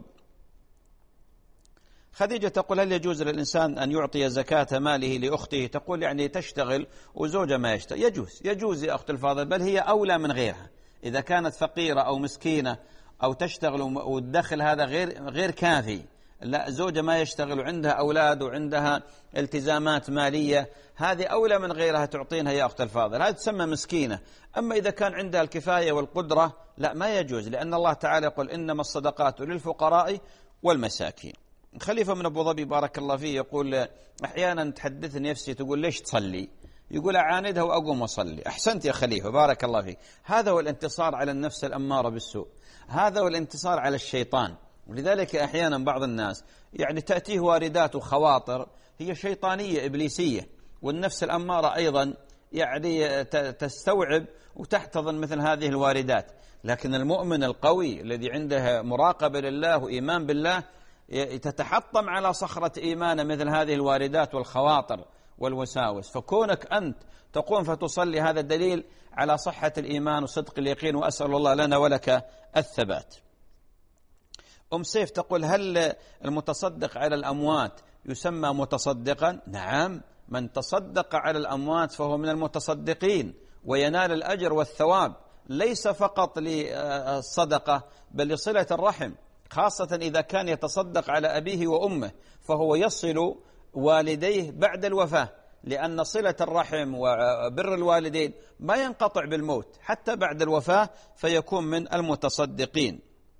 S2: خديجة تقول: هل يجوز للإنسان أن يعطي زكاة ماله لأخته؟ تقول يعني تشتغل وزوجها ما يشتغل. يجوز يجوز يا أخت الفاضل، بل هي أولى من غيرها. إذا كانت فقيرة أو مسكينة أو تشتغل والدخل هذا غير غير كافي، لا زوجها ما يشتغل وعندها أولاد وعندها التزامات مالية، هذه أولى من غيرها تعطينها يا أخت الفاضل، هذه تسمى مسكينة. أما إذا كان عندها الكفاية والقدرة لا، ما يجوز، لأن الله تعالى يقول: إنما الصدقات للفقراء والمساكين. خليفة من أبو ظبي بارك الله فيه يقول: أحيانا تحدثني نفسي تقول: ليش تصلي؟ يقول: أعاندها وأقوم وأصلي. أحسنت يا خليفة بارك الله فيك. هذا هو الانتصار على النفس الأمارة بالسوء، هذا هو الانتصار على الشيطان. ولذلك أحيانا بعض الناس يعني تأتيه واردات وخواطر هي شيطانية إبليسية، والنفس الأمارة أيضا يعني تستوعب وتحتضن مثل هذه الواردات. لكن المؤمن القوي الذي عنده مراقبة لله وإيمان بالله تتحطم على صخرة إيمانه مثل هذه الواردات والخواطر والوساوس. فكونك أنت تقوم فتصلي هذا دليل على صحة الإيمان وصدق اليقين، وأسأل الله لنا ولك الثبات. أم سيف تقول: هل المتصدق على الأموات يسمى متصدقا؟ نعم، من تصدق على الأموات فهو من المتصدقين وينال الأجر والثواب، ليس فقط للصدقة بل لصلة الرحم، خاصة إذا كان يتصدق على أبيه وأمه فهو يصل والديه بعد الوفاة، لأن صلة الرحم وبر الوالدين ما ينقطع بالموت حتى بعد الوفاة، فيكون من المتصدقين.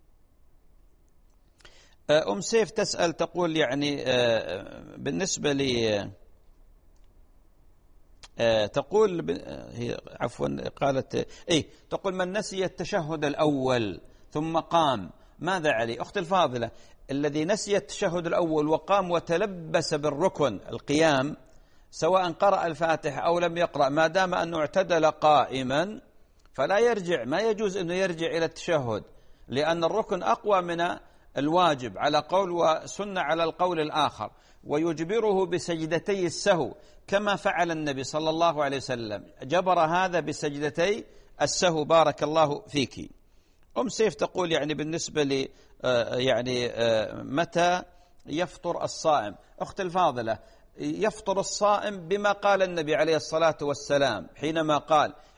S2: أم سيف تسأل تقول يعني بالنسبة لي تقول هي عفوا قالت إيه تقول: من نسي التشهد الأول ثم قام ماذا عليه؟ أختي الفاضلة، الذي نسي التشهد الأول وقام وتلبس بالركن القيام سواء قرأ الفاتحة أو لم يقرأ، ما دام أنه اعتدل قائما فلا يرجع، ما يجوز أنه يرجع إلى التشهد، لأن الركن أقوى من الواجب على قول، وسنة على القول الآخر، ويجبره بسجدتي السهو كما فعل النبي صلى الله عليه وسلم، جبر هذا بسجدتي السهو. بارك الله فيك. أم سيف تقول يعني بالنسبة لي يعني متى يفطر الصائم؟ أخت الفاضلة، يفطر الصائم بما قال النبي عليه الصلاة والسلام حينما قال: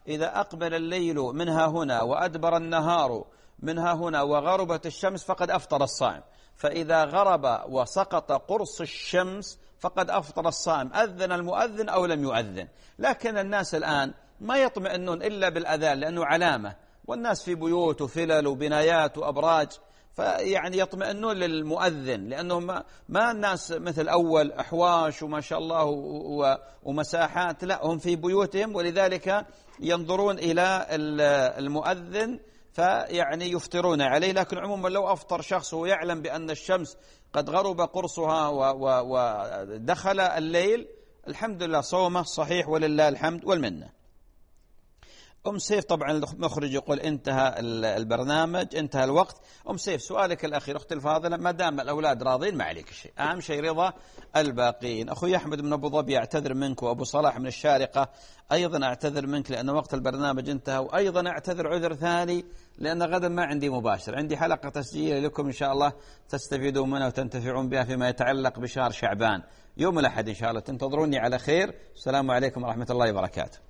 S2: إذا أقبل الليل منها هنا وأدبر النهار منها هنا وغربت الشمس فقد أفطر الصائم. فإذا غرب وسقط قرص الشمس فقد أفطر الصائم، أذن المؤذن أو لم يؤذن. لكن الناس الآن ما يطمئنون إلا بالأذان لأنه علامة، والناس في بيوت وفلل وبنايات وأبراج، فيعني يطمئنون للمؤذن لأنه ما, ما الناس مثل أول أحواش وما شاء الله ومساحات، لا هم في بيوتهم، ولذلك ينظرون إلى المؤذن فيعني يفطرون عليه. لكن عموما لو أفطر شخص ويعلم بأن الشمس قد غرب قرصها ودخل الليل، الحمد لله صومه صحيح ولله الحمد والمنة. أم سيف طبعا المخرج يقول انتهى البرنامج، انتهى الوقت. أم سيف سؤالك الأخير أختي الفاضلة، ما دام الأولاد راضين ما عليك شيء، أهم شيء رضا الباقين. أخوي أحمد من أبو ظبي أعتذر منك، وأبو صلاح من الشارقة أيضا أعتذر منك لأن وقت البرنامج انتهى، وأيضا أعتذر عذر ثاني لأن غدا ما عندي مباشر، عندي حلقة تسجيل لكم إن شاء الله تستفيدون منها وتنتفعون بها فيما يتعلق بشهر شعبان يوم الأحد إن شاء الله. تنتظروني على خير. السلام عليكم ورحمة الله وبركاته.